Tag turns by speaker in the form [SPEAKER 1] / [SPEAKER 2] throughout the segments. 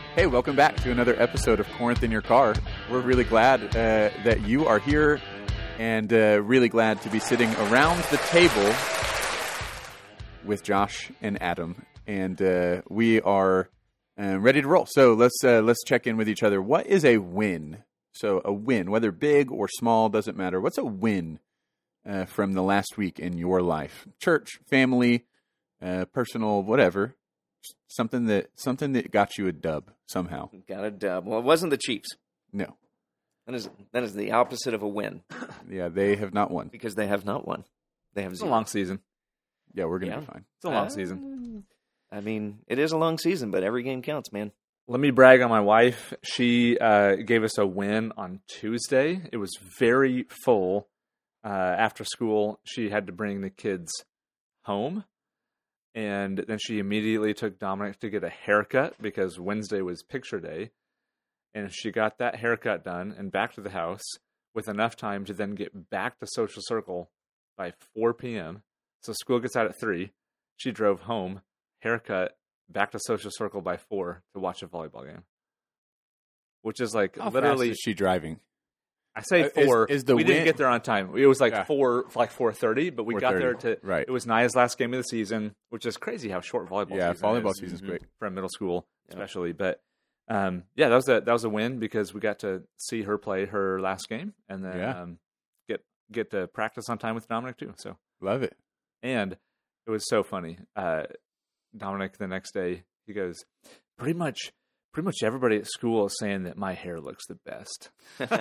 [SPEAKER 1] Hey, welcome back to another episode of Corinth in Your Car. We're really glad that you are here and really glad to be sitting around the table with Josh and Adam. And we are ready to roll. So let's check in with each other. What is a win? So a win, whether big or small, doesn't matter. What's a win from the last week in your life? Church, family, personal, whatever. Something that got you a dub somehow.
[SPEAKER 2] Got a dub. Well, it wasn't the Chiefs.
[SPEAKER 1] No.
[SPEAKER 2] That is the opposite of a win.
[SPEAKER 1] Yeah, they have not won.
[SPEAKER 2] Because they have not won. They have
[SPEAKER 3] It's
[SPEAKER 2] zero.
[SPEAKER 3] a long season.
[SPEAKER 1] Yeah, we're going to be fine.
[SPEAKER 3] It's a long season.
[SPEAKER 2] I mean, it is a long season, but every game counts, man.
[SPEAKER 3] Let me brag on my wife. She gave us a win on Tuesday. It was very full. After school, she had to bring the kids home. And then she immediately took Dominic to get a haircut because Wednesday was picture day. And she got that haircut done and back to the house with enough time to then get back to Social Circle by 4 p.m. So school gets out at 3. She drove home, haircut, back to Social Circle by 4 to watch a volleyball game. Which is like
[SPEAKER 1] How
[SPEAKER 3] literally...
[SPEAKER 1] fast is she driving?
[SPEAKER 3] I say 4.
[SPEAKER 1] Is the
[SPEAKER 3] we didn't
[SPEAKER 1] win-
[SPEAKER 3] get there on time. It was like
[SPEAKER 1] Yeah.
[SPEAKER 3] 4:30, but we got there
[SPEAKER 1] 4:30.
[SPEAKER 3] to
[SPEAKER 1] Right.
[SPEAKER 3] It was Naya's last game of the season, which is crazy how short volleyball
[SPEAKER 1] Yeah,
[SPEAKER 3] season
[SPEAKER 1] volleyball
[SPEAKER 3] is
[SPEAKER 1] season's quick.
[SPEAKER 3] for middle school,
[SPEAKER 2] Yeah.
[SPEAKER 3] especially. But that was a win because we got to see her play her last game and then get to practice on time with Dominic too. So
[SPEAKER 1] Love it.
[SPEAKER 3] and it was so funny. Dominic the next day he goes, pretty much everybody at school is saying that my hair looks the best.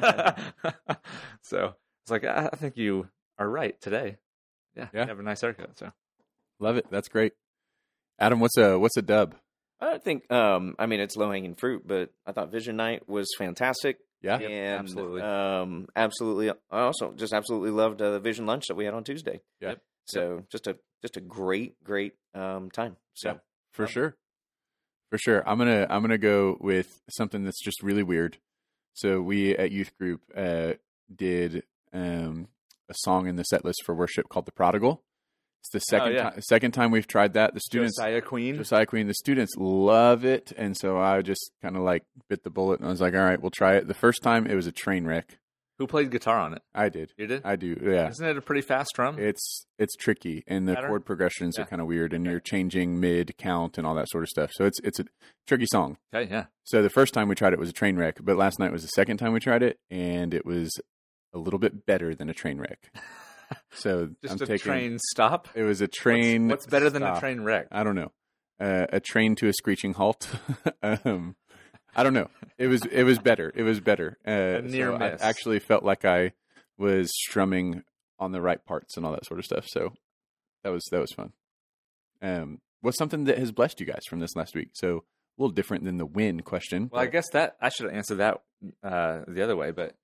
[SPEAKER 3] So it's like, I think you are right today. Yeah.
[SPEAKER 1] Yeah.
[SPEAKER 3] You have a nice haircut. So
[SPEAKER 1] Love it. That's great. Adam, what's a dub?
[SPEAKER 2] I think, it's low-hanging fruit, but I thought Vision Night was fantastic.
[SPEAKER 1] Yeah.
[SPEAKER 2] And,
[SPEAKER 3] absolutely.
[SPEAKER 2] Absolutely. I also just absolutely loved the Vision Lunch that we had on Tuesday.
[SPEAKER 1] Yeah.
[SPEAKER 2] So just a great time. So
[SPEAKER 1] Yeah. For sure. I'm gonna go with something that's just really weird. So we at youth group did a song in the set list for worship called "The Prodigal." It's the second time we've tried that. The students,
[SPEAKER 3] Josiah Queen.
[SPEAKER 1] the students love it, and so I just kind of like bit the bullet and I was like, "All right, we'll try it." The first time it was a train wreck.
[SPEAKER 3] Who played guitar on it?
[SPEAKER 1] I did.
[SPEAKER 3] You did?
[SPEAKER 1] I do. Yeah.
[SPEAKER 3] Isn't it a pretty fast drum?
[SPEAKER 1] It's tricky, and the
[SPEAKER 3] Pattern?
[SPEAKER 1] chord progressions are
[SPEAKER 3] Yeah.
[SPEAKER 1] kind of weird, and you're changing mid count and all that sort of stuff. So it's a tricky song.
[SPEAKER 3] Okay, yeah.
[SPEAKER 1] So the first time we tried it was a train wreck, but last night was the second time we tried it, and it was a little bit better than a train wreck. So
[SPEAKER 3] Just
[SPEAKER 1] I'm
[SPEAKER 3] a
[SPEAKER 1] taking.
[SPEAKER 3] train stop.
[SPEAKER 1] It was a train.
[SPEAKER 3] What's better than a
[SPEAKER 1] stop.
[SPEAKER 3] train wreck?
[SPEAKER 1] I don't know. A train to a screeching halt. I don't know. It was better. It was better.
[SPEAKER 3] A near
[SPEAKER 1] so
[SPEAKER 3] miss.
[SPEAKER 1] I actually felt like I was strumming on the right parts and all that sort of stuff. So that was fun. What's something that has blessed you guys from this last week? So a little different than the win question.
[SPEAKER 3] Well, I guess that I should have answered that the other way, but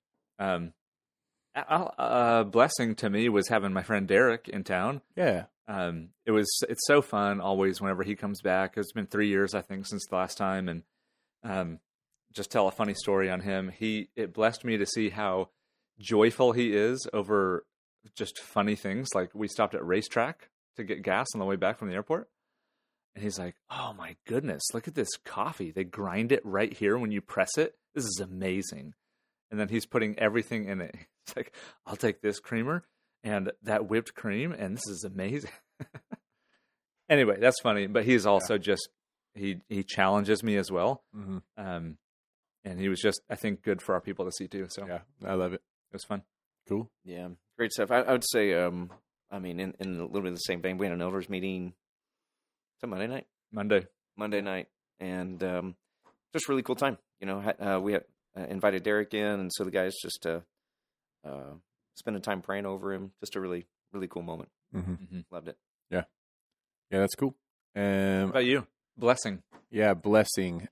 [SPEAKER 3] a blessing to me was having my friend Derek in town.
[SPEAKER 1] Yeah.
[SPEAKER 3] It's so fun always whenever he comes back. It's been 3 years, I think, since the last time, and just tell a funny story on him. It blessed me to see how joyful he is over just funny things. Like we stopped at Racetrack to get gas on the way back from the airport. And he's like, "Oh my goodness, look at this coffee. They grind it right here when you press it. This is amazing." And then he's putting everything in it. It's like, "I'll take this creamer and that whipped cream, and this is amazing." Anyway, that's funny. But he's also just, he challenges me as well.
[SPEAKER 1] Mm-hmm.
[SPEAKER 3] And he was just, I think, good for our people to see too. So
[SPEAKER 1] Yeah. I love it.
[SPEAKER 3] it was fun.
[SPEAKER 1] Cool.
[SPEAKER 2] yeah, great stuff. I would say, in a little bit of the same vein, we had an elders meeting. Is that Monday night? Monday night, and just really cool time. You know, we had invited Derek in, and so the guys just spending time praying over him. Just a really, really cool moment.
[SPEAKER 1] Mm-hmm.
[SPEAKER 3] Mm-hmm.
[SPEAKER 2] Loved it.
[SPEAKER 1] Yeah, that's cool.
[SPEAKER 3] What about you? Blessing.
[SPEAKER 1] Yeah, blessing.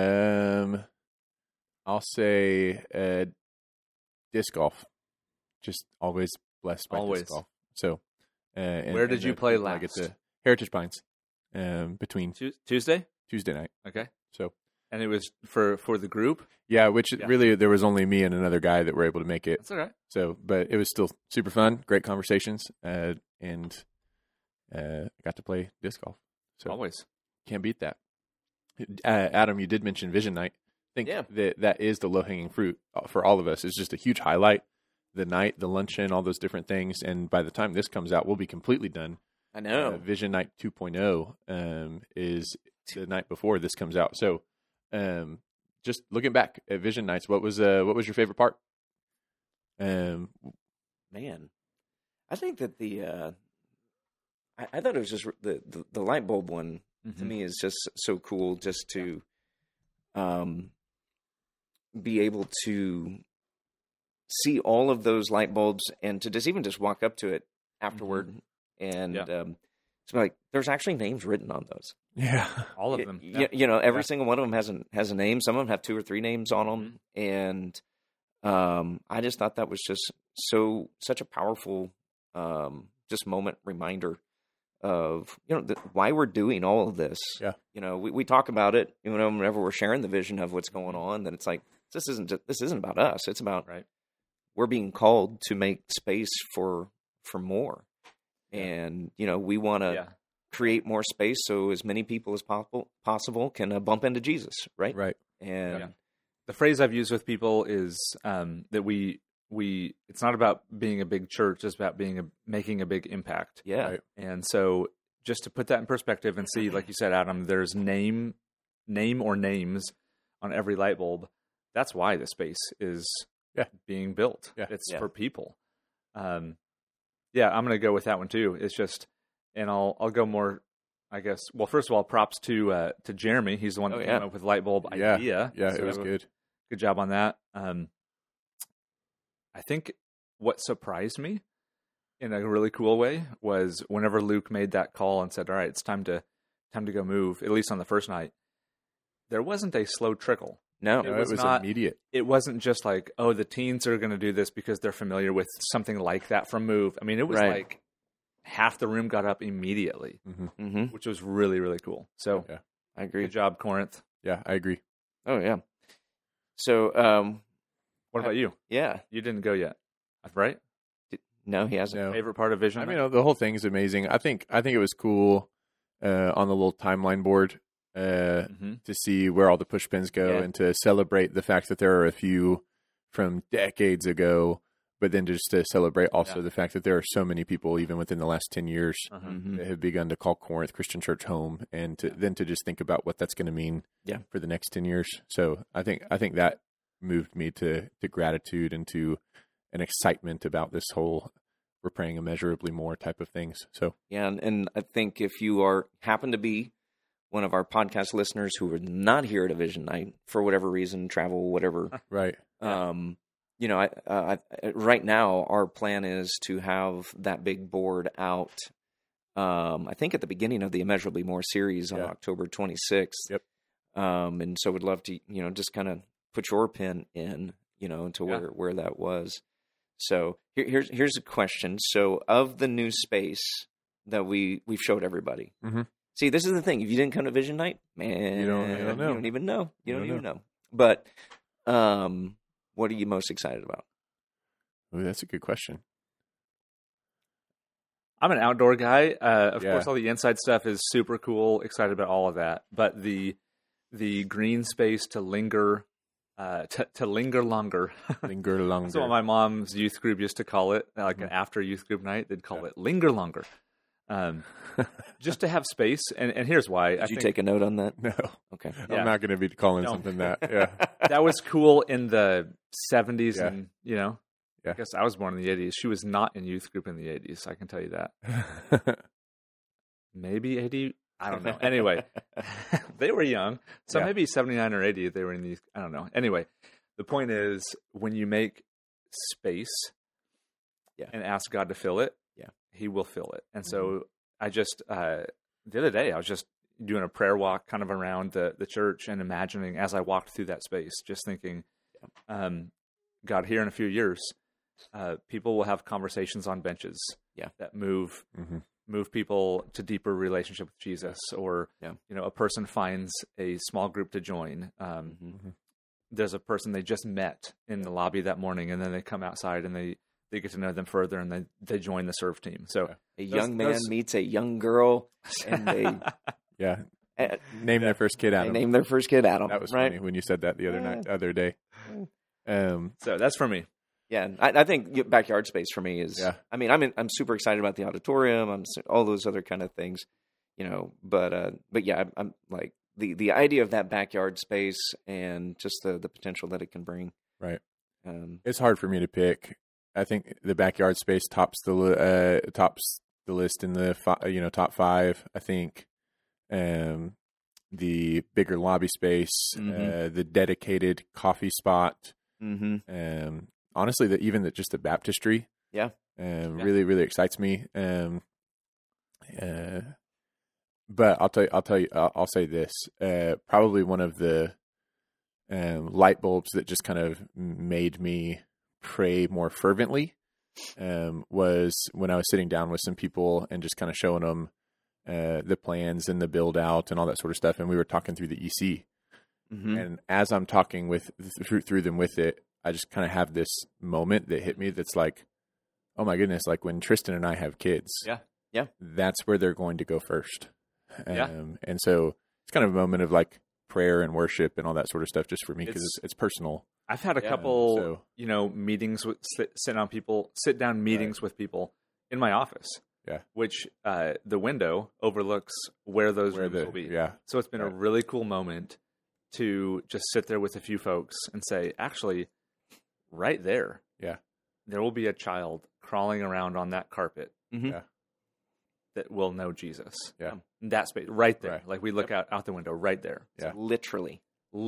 [SPEAKER 1] I'll say disc golf. Just always blessed by
[SPEAKER 3] Always.
[SPEAKER 1] disc golf. So,
[SPEAKER 3] Where did you play
[SPEAKER 1] I get
[SPEAKER 3] last?
[SPEAKER 1] to Heritage Pines between
[SPEAKER 3] Tuesday?
[SPEAKER 1] Tuesday night.
[SPEAKER 3] Okay.
[SPEAKER 1] So,
[SPEAKER 3] And it was for the group?
[SPEAKER 1] yeah, which
[SPEAKER 3] Yeah.
[SPEAKER 1] really there was only me and another guy that were able to make it.
[SPEAKER 3] That's all right.
[SPEAKER 1] So, but it was still super fun, great conversations, and got to play disc golf. So
[SPEAKER 3] Always.
[SPEAKER 1] can't beat that.
[SPEAKER 4] Adam, you did mention Vision Night. I think that is the low-hanging fruit for all of us. It's just a huge highlight. The night, the luncheon, all those different things. And by the time this comes out, we'll be completely done.
[SPEAKER 2] I know.
[SPEAKER 4] Vision Night 2.0 is the night before this comes out. So just looking back at Vision Nights, what was your favorite part?
[SPEAKER 2] Man, I think that I thought it was just the light bulb one to me is just so cool, just to be able to see all of those light bulbs and to just walk up to it afterward and so like there's actually names written on those.
[SPEAKER 3] Yeah, all of them.
[SPEAKER 2] Every single one of them has a name. Some of them have 2 or 3 names on them, and I just thought that was just such a powerful just moment reminder of why we're doing all of this.
[SPEAKER 4] Yeah,
[SPEAKER 2] we talk about it whenever we're sharing the vision of what's going on. That it's like this isn't about us. It's about we're being called to make space for more, and we want to create more space so as many people as possible can bump into Jesus, right?
[SPEAKER 4] Right.
[SPEAKER 2] And
[SPEAKER 3] the phrase I've used with people is that we it's not about being a big church, it's about making a big impact.
[SPEAKER 2] Yeah.
[SPEAKER 4] Right.
[SPEAKER 3] And so just to put that in perspective and see, like you said, Adam, there's name or names on every light bulb. That's why the space is being built.
[SPEAKER 4] Yeah.
[SPEAKER 3] It's for people. I'm going to go with that one too. It's just, and I'll go more, I guess. Well, first of all, props to Jeremy. He's the one that came up with the light bulb idea.
[SPEAKER 4] Yeah,
[SPEAKER 3] so
[SPEAKER 4] it was good.
[SPEAKER 3] Good job on that. I think what surprised me in a really cool way was whenever Luke made that call and said, "All right, it's time to go move." At least on the first night, there wasn't a slow trickle.
[SPEAKER 2] No,
[SPEAKER 4] it was immediate.
[SPEAKER 3] It wasn't just like, oh, the teens are going to do this because they're familiar with something like that from Move. I mean, it was like half the room got up immediately, which was really, really cool. So
[SPEAKER 2] I agree.
[SPEAKER 3] Good job, Corinth.
[SPEAKER 4] Yeah, I agree.
[SPEAKER 2] Oh, yeah. So
[SPEAKER 3] what about you?
[SPEAKER 2] Yeah.
[SPEAKER 3] You didn't go yet, right?
[SPEAKER 2] No, he hasn't.
[SPEAKER 4] No.
[SPEAKER 3] Favorite part of Vision?
[SPEAKER 4] I mean, the whole thing is amazing. I think it was cool on the little timeline board to see where all the push pins go and to celebrate the fact that there are a few from decades ago, but then just to celebrate also the fact that there are so many people, even within the last 10 years, that have begun to call Corinth Christian Church home, and then to just think about what that's going to mean for the next 10 years. So I think that moved me to gratitude and to an excitement about this whole we're praying immeasurably more type of things. So
[SPEAKER 2] and I think if you happen to be one of our podcast listeners who are not here at a Vision Night for whatever reason, travel, whatever,
[SPEAKER 4] right?
[SPEAKER 2] I right now our plan is to have that big board out. I think at the beginning of the Immeasurably More series on October 26th.
[SPEAKER 4] Yep.
[SPEAKER 2] And so would love to just kind of put your pin in into where that was. So here's a question. So of the new space that we've showed everybody. See, this is the thing. If you didn't come to Vision Night, man, you don't know. You don't even know. You don't even know. But what are you most excited about?
[SPEAKER 4] Oh, that's a good question.
[SPEAKER 3] I'm an outdoor guy. Of course, all the inside stuff is super cool. Excited about all of that. But the green space to linger, to linger longer.
[SPEAKER 4] Linger longer.
[SPEAKER 3] That's what my mom's youth group used to call it. Like an after youth group night, they'd call it linger longer. Just to have space, and here's why.
[SPEAKER 2] Did you take a note on that?
[SPEAKER 4] No.
[SPEAKER 2] Okay.
[SPEAKER 4] I'm not going to be calling something that. Yeah.
[SPEAKER 3] That was cool in the 70s, and I guess I was born in the 80s. She was not in youth group in the 80s. I can tell you that. Maybe 80. I don't know. Anyway, they were young, so maybe 79 or 80. They were in these. I don't know. Anyway, the point is when you make space, and ask God to fill it. He will fill it. And so I just, the other day, I was just doing a prayer walk kind of around the church and imagining as I walked through that space, just thinking, God, here in a few years, people will have conversations on benches that move people to deeper relationship with Jesus, or, a person finds a small group to join. There's a person they just met in the lobby that morning, and then they come outside and they get to know them further, and they join the serve team. So
[SPEAKER 2] a young man meets a young girl, and they
[SPEAKER 4] Name their first kid Adam.
[SPEAKER 2] Name their first kid Adam.
[SPEAKER 4] That was
[SPEAKER 2] right?
[SPEAKER 4] funny when you said that the other day.
[SPEAKER 3] So that's for me.
[SPEAKER 2] Yeah, I think backyard space for me is. Yeah. I mean, I'm super excited about the auditorium. All those other kind of things, But yeah, I'm like the idea of that backyard space and just the potential that it can bring.
[SPEAKER 4] Right. It's hard for me to pick. I think the backyard space tops the list in the top 5. I think the bigger lobby space, the dedicated coffee spot. Mm-hmm. Honestly, just the baptistry, really, really excites me. But I'll say this: probably one of the light bulbs that just kind of made me pray more fervently was when I was sitting down with some people and just kind of showing them the plans and the build out and all that sort of stuff, and we were talking through the EC. Mm-hmm. And as I'm talking through them with it, I just kind of have this moment that hit me that's like, oh my goodness, like when Tristan and I have kids, that's where they're going to go first. And so it's kind of a moment of like prayer and worship and all that sort of stuff just for me because it's personal.
[SPEAKER 3] I've had a couple, meetings with sit down meetings with people in my office.
[SPEAKER 4] Yeah.
[SPEAKER 3] Which the window overlooks where those rooms will be.
[SPEAKER 4] Yeah.
[SPEAKER 3] So it's been a really cool moment to just sit there with a few folks and say, actually, right there, there will be a child crawling around on that carpet that will know Jesus.
[SPEAKER 4] Yeah.
[SPEAKER 3] That space, right there. Right. Like we look out the window, right there.
[SPEAKER 2] Yeah. Literally.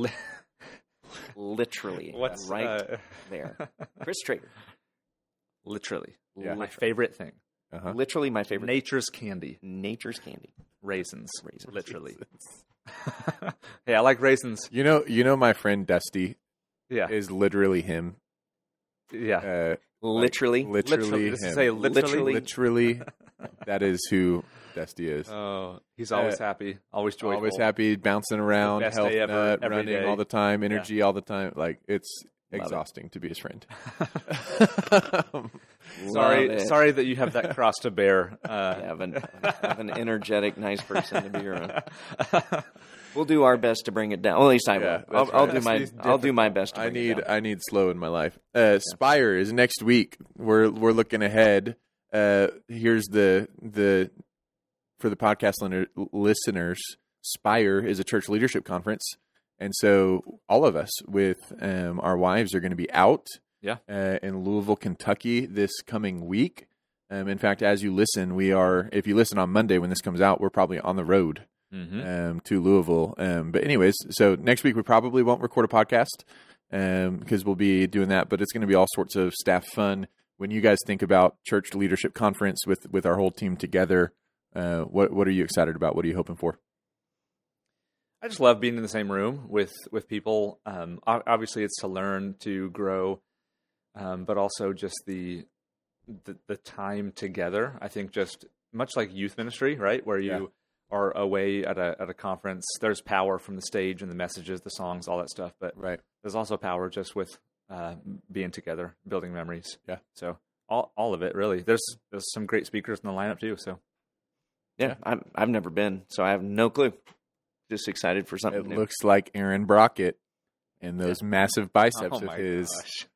[SPEAKER 2] Literally.
[SPEAKER 3] What's
[SPEAKER 2] right there? Chris Traeger.
[SPEAKER 3] Literally. Yeah. My favorite thing.
[SPEAKER 2] Uh-huh. Literally my favorite.
[SPEAKER 3] Nature's candy. Raisins. Literally. Hey, I like raisins.
[SPEAKER 4] You know my friend Dusty is literally him.
[SPEAKER 2] Yeah. Literally him.
[SPEAKER 4] Literally. That is who Dusty is.
[SPEAKER 3] Oh, he's always happy, always joyful.
[SPEAKER 4] Always happy, bouncing around, health nut, running day. All the time, energy all the time. Like, it's exhausting to be his friend.
[SPEAKER 3] Sorry that you have that cross to bear.
[SPEAKER 2] Have an energetic, nice person to be around. We'll do our best to bring it down. Well, at least I will. I'll do my best.
[SPEAKER 4] I need slow in my life. Spire is next week. We're looking ahead. Here's the for the podcast listeners. Spire is a church leadership conference, and so all of us with our wives are going to be out. In Louisville, Kentucky this coming week. In fact, as you listen, if you listen on Monday when this comes out, we're probably on the road to Louisville. But anyways, so next week we probably won't record a podcast because we'll be doing that, but it's going to be all sorts of staff fun. When you guys think about church leadership conference with our whole team together, what are you excited about? What are you hoping for?
[SPEAKER 3] I just love being in the same room with people. Obviously, it's to learn, to grow, but also just the time together. I think just much like youth ministry, right, where you are away at a conference. There's power from the stage and the messages, the songs, all that stuff. But there's also power just with being together, building memories. Yeah. So all of it really. There's some great speakers in the lineup too. So
[SPEAKER 2] I've never been, so I have no clue. Just excited for something new.
[SPEAKER 4] It looks like Aaron Brockett and those massive biceps of his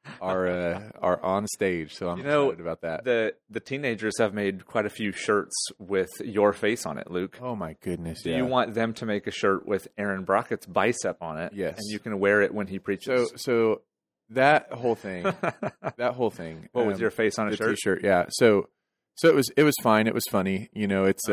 [SPEAKER 4] are on stage. So I'm excited about that.
[SPEAKER 3] The teenagers have made quite a few shirts with your face on it, Luke.
[SPEAKER 4] Oh my goodness!
[SPEAKER 3] Do you want them to make a shirt with Aaron Brockett's bicep on it?
[SPEAKER 4] Yes,
[SPEAKER 3] and you can wear it when he preaches.
[SPEAKER 4] So that whole thing.
[SPEAKER 3] What was your face on a shirt?
[SPEAKER 4] T-shirt, yeah. So it was fine. It was funny. It's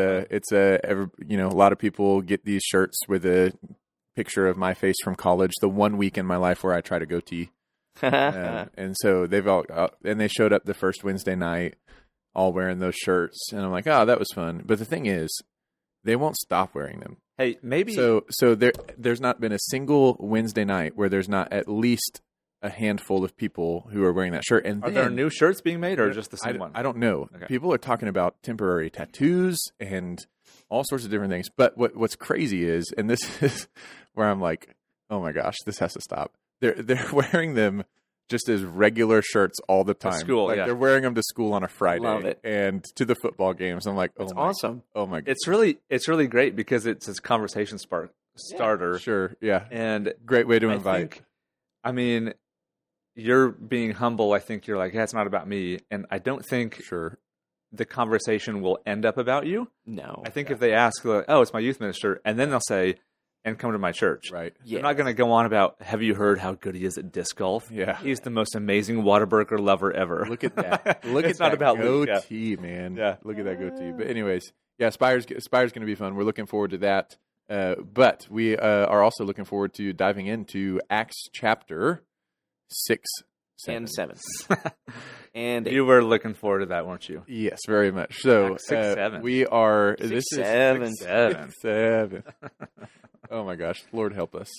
[SPEAKER 4] a lot of people get these shirts with a picture of my face from college. The one week in my life where I try to goatee, and so they've all and they showed up the first Wednesday night, all wearing those shirts, and I'm like, oh, that was fun. But the thing is, they won't stop wearing them.
[SPEAKER 3] Hey, maybe
[SPEAKER 4] so there's not been a single Wednesday night where there's not at least a handful of people who are wearing that shirt. And
[SPEAKER 3] are there new shirts being made or just the same one?
[SPEAKER 4] I don't know. Okay. People are talking about temporary tattoos and all sorts of different things. But what's crazy is, and this is where I'm like, oh my gosh, this has to stop. They're wearing them just as regular shirts all the time.
[SPEAKER 3] school,
[SPEAKER 4] like
[SPEAKER 3] yeah.
[SPEAKER 4] they're wearing them to school on a Friday.
[SPEAKER 2] Love it.
[SPEAKER 4] And to the football games. I'm like,
[SPEAKER 2] It's awesome.
[SPEAKER 4] Oh my god.
[SPEAKER 3] It's really great because it's a conversation starter.
[SPEAKER 4] Sure, yeah.
[SPEAKER 3] And
[SPEAKER 4] Great way to invite.
[SPEAKER 3] I mean, you're being humble. I think you're like, yeah, it's not about me. And I don't think the conversation will end up about you.
[SPEAKER 2] No.
[SPEAKER 3] I think if they ask, like, oh, it's my youth minister, and then they'll say, and come to my church.
[SPEAKER 4] Right.
[SPEAKER 3] They're not going to go on about, have you heard how good he is at disc golf?
[SPEAKER 4] Yeah.
[SPEAKER 3] He's the most amazing Whataburger lover ever.
[SPEAKER 4] Look at that. Look
[SPEAKER 3] It's
[SPEAKER 4] at
[SPEAKER 3] not
[SPEAKER 4] that
[SPEAKER 3] about Luke,
[SPEAKER 4] goatee, man.
[SPEAKER 3] Yeah.
[SPEAKER 4] Look at that goatee. But anyways, yeah, Spire's going to be fun. We're looking forward to that. But we are also looking forward to diving into Acts chapter 6, 7.
[SPEAKER 2] And 7. And
[SPEAKER 3] You were looking forward to that, weren't you?
[SPEAKER 4] Yes, very much. So
[SPEAKER 3] Acts 6, 7.
[SPEAKER 4] we are.
[SPEAKER 2] 6,
[SPEAKER 4] this
[SPEAKER 2] 7.
[SPEAKER 4] is 6, 7. Oh my gosh, Lord help us.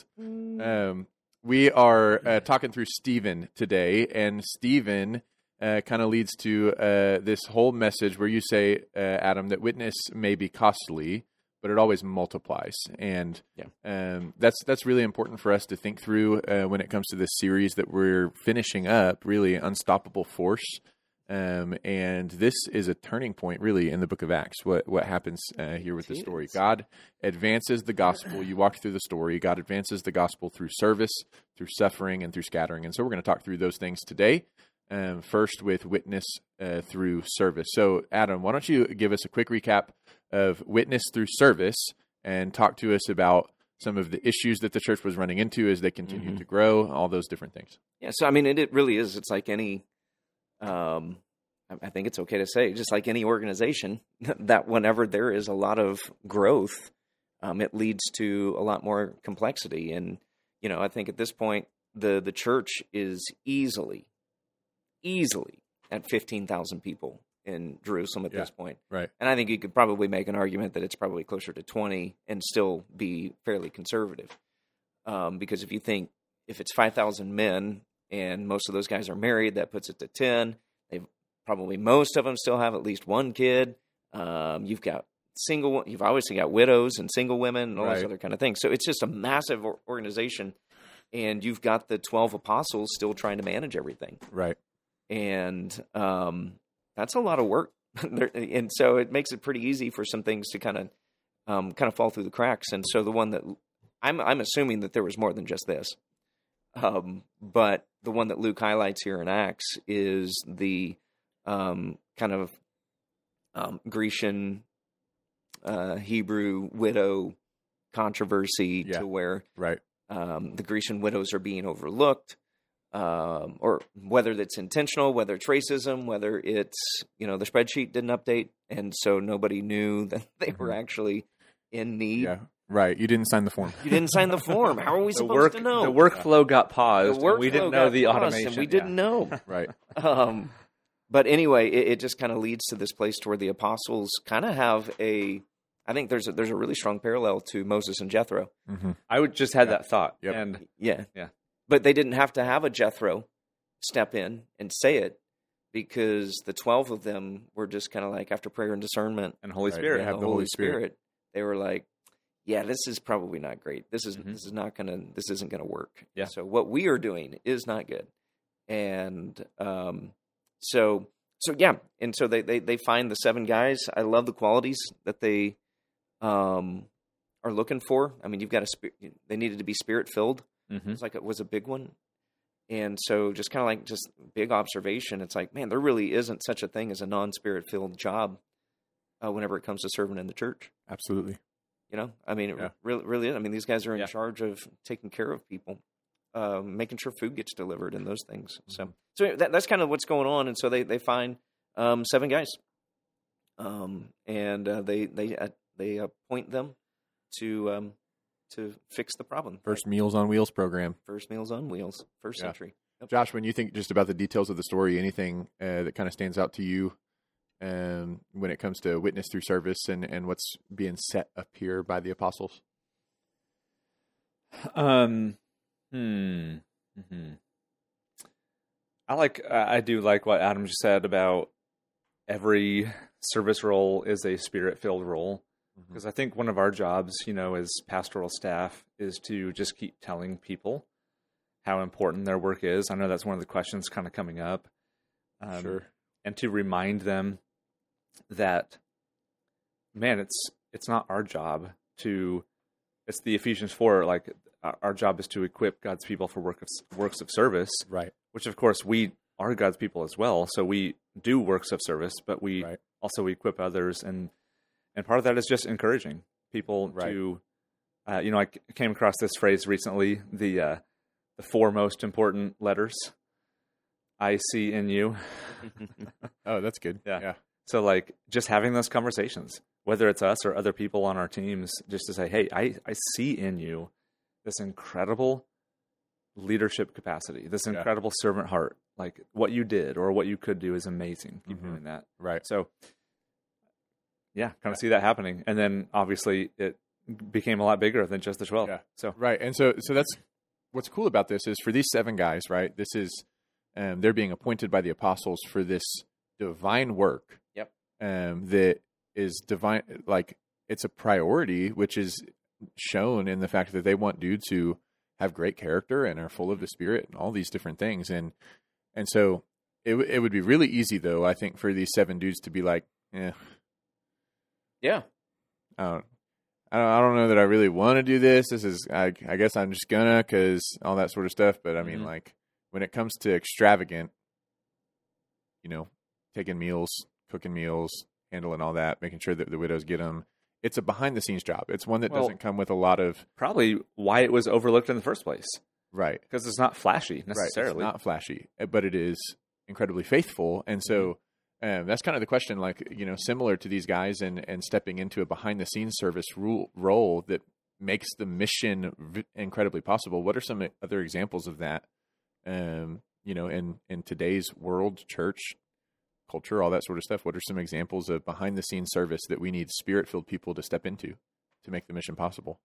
[SPEAKER 4] We are talking through Stephen today, and Stephen kind of leads to this whole message where you say, Adam, that witness may be costly, but it always multiplies, and that's really important for us to think through when it comes to this series that we're finishing up. Really, Unstoppable Force. And this is a turning point, really, in the book of Acts. What happens here with the story? God advances the gospel. You walk through the story. God advances the gospel through service, through suffering, and through scattering. And so we're going to talk through those things today. First with witness through service. So, Adam, why don't you give us a quick recap of witness through service and talk to us about some of the issues that the church was running into as they continue to grow, all those different things.
[SPEAKER 2] Yeah, so I mean, it really is. It's like any, I think it's okay to say, just like any organization, that whenever there is a lot of growth, it leads to a lot more complexity. And, you know, I think at this point, the church is easily at 15,000 people in Jerusalem at this point.
[SPEAKER 4] Right.
[SPEAKER 2] And I think you could probably make an argument that it's probably closer to 20 and still be fairly conservative. Because if you think, if it's 5,000 men and most of those guys are married, that puts it to 10. Most of them still have at least one kid. You've obviously got widows and single women and all those other kind of things. So it's just a massive organization. And you've got the 12 apostles still trying to manage everything.
[SPEAKER 4] Right. And
[SPEAKER 2] that's a lot of work. And so it makes it pretty easy for some things to kind of fall through the cracks. And so the one that I'm assuming that there was more than just this. But the one that Luke highlights here in Acts is the kind of Grecian Hebrew widow controversy to where the Grecian widows are being overlooked, or whether that's intentional, whether it's racism, whether it's, the spreadsheet didn't update, and so nobody knew that they were actually in need.
[SPEAKER 4] Yeah. Right. You didn't sign the form.
[SPEAKER 2] You didn't sign the form. How are we supposed to know?
[SPEAKER 3] The workflow got paused. We didn't know the automation.
[SPEAKER 2] We didn't know.
[SPEAKER 4] Right.
[SPEAKER 2] But anyway, it just kind of leads to this place to where the apostles kind of have I think there's a really strong parallel to Moses and Jethro.
[SPEAKER 4] Mm-hmm.
[SPEAKER 3] I would just had that thought.
[SPEAKER 4] Yep.
[SPEAKER 3] And
[SPEAKER 2] yeah. But they didn't have to have a Jethro step in and say it, because the 12 of them were just kind of like, after prayer and discernment
[SPEAKER 3] and Holy Spirit,
[SPEAKER 2] they have the Holy Spirit. They were like, yeah, this is probably not great. This isn't gonna work.
[SPEAKER 3] Yeah.
[SPEAKER 2] So what we are doing is not good. And so yeah. And so they find the 7 guys. I love the qualities that they are looking for. I mean, you've got they needed to be spirit filled.
[SPEAKER 3] Mm-hmm.
[SPEAKER 2] It was a big one. And so just kind of like just big observation. It's like, man, there really isn't such a thing as a non-spirit filled job whenever it comes to serving in the church.
[SPEAKER 4] Absolutely.
[SPEAKER 2] I mean, it really is. I mean, these guys are in charge of taking care of people, making sure food gets delivered and those things. So that's kind of what's going on. And so they find 7 guys, and they appoint them to fix the problem.
[SPEAKER 4] First Meals on Wheels program.
[SPEAKER 2] First Meals on Wheels, first century. Yep.
[SPEAKER 4] Josh, when you think just about the details of the story, anything that kind of stands out to you when it comes to witness through service and what's being set up here by the apostles?
[SPEAKER 3] I do like what Adam just said about every service role is a spirit-filled role. Because I think one of our jobs, as pastoral staff, is to just keep telling people how important their work is. I know that's one of the questions kind of coming up.
[SPEAKER 4] Sure.
[SPEAKER 3] And to remind them that, man, it's not our job to. It's the Ephesians 4. Like our job is to equip God's people for works of service.
[SPEAKER 4] Right.
[SPEAKER 3] Which of course we are God's people as well. So we do works of service, but we also equip others, and part of that is just encouraging people to. I came across this phrase recently: the 4 most important letters. I see in you.
[SPEAKER 4] Oh, that's good.
[SPEAKER 3] Yeah. So like just having those conversations, whether it's us or other people on our teams, just to say, hey, I see in you this incredible leadership capacity, this incredible servant heart. Like what you did or what you could do is amazing. Keep doing that.
[SPEAKER 4] Right.
[SPEAKER 3] So kind of see that happening. And then obviously it became a lot bigger than just the 12.
[SPEAKER 4] Yeah.
[SPEAKER 3] So
[SPEAKER 4] right. And so that's what's cool about this is for these 7 guys, right? This is they're being appointed by the apostles for this divine work.
[SPEAKER 2] Yep.
[SPEAKER 4] That is divine, like it's a priority, which is shown in the fact that they want dudes who have great character and are full of the Spirit and all these different things. And so it would be really easy, though, I think, for these 7 dudes to be like,
[SPEAKER 2] yeah,
[SPEAKER 4] I don't know that I really want to do this. This is, I guess I'm just gonna, because all that sort of stuff. But I mean, like when it comes to extravagant, taking meals, cooking meals, handling all that, making sure that the widows get them. It's a behind the scenes job. It's one that doesn't come with a lot of
[SPEAKER 3] probably why it was overlooked in the first place.
[SPEAKER 4] Right.
[SPEAKER 3] Because it's not flashy necessarily.
[SPEAKER 4] Right. It's not flashy, but it is incredibly faithful. And so that's kind of the question, like, similar to these guys and stepping into a behind the scenes service role that makes the mission incredibly possible. What are some other examples of that? In today's world, church, culture, all that sort of stuff. What are some examples of behind the scenes service that we need Spirit-filled people to step into to make the mission possible?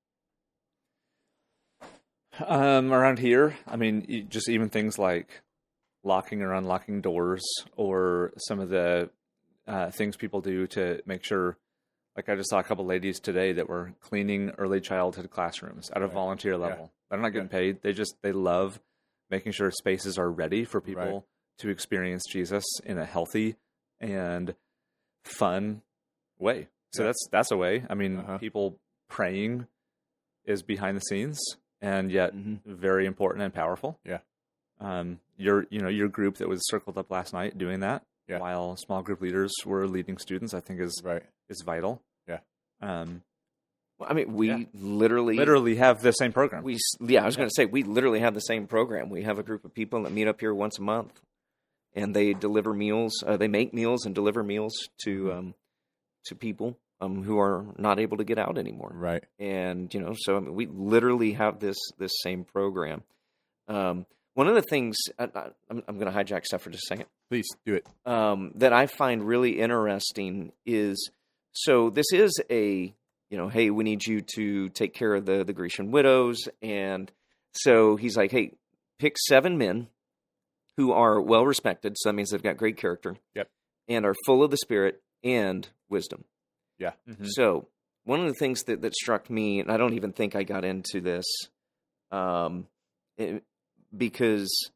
[SPEAKER 3] Around here, I mean, just even things like locking or unlocking doors, or some of the things people do to make sure. Like I just saw a couple ladies today that were cleaning early childhood classrooms at a volunteer level. They're not getting paid. They love making sure spaces are ready for people to experience Jesus in a healthy and fun way. So that's a way. I mean, people praying is behind the scenes and yet very important and powerful.
[SPEAKER 4] Yeah.
[SPEAKER 3] Your group that was circled up last night doing that while small group leaders were leading students, I think is vital.
[SPEAKER 4] Yeah.
[SPEAKER 2] Well, I mean, we literally
[SPEAKER 3] have the same program.
[SPEAKER 2] I was going to say, we literally have the same program. We have a group of people that meet up here once a month, and they deliver meals. They make meals and deliver meals to people who are not able to get out anymore.
[SPEAKER 4] Right.
[SPEAKER 2] And so I mean, we literally have this same program. One of the things I'm going to hijack stuff for just a second.
[SPEAKER 4] Please do it.
[SPEAKER 2] That I find really interesting is, so this is a hey, we need you to take care of the Grecian widows. And so he's like, hey, pick 7 men who are well respected. So that means they've got great character.
[SPEAKER 4] Yep. And
[SPEAKER 2] are full of the Spirit and wisdom.
[SPEAKER 4] Yeah.
[SPEAKER 2] Mm-hmm. So one of the things that struck me, and I don't even think I got into this, because,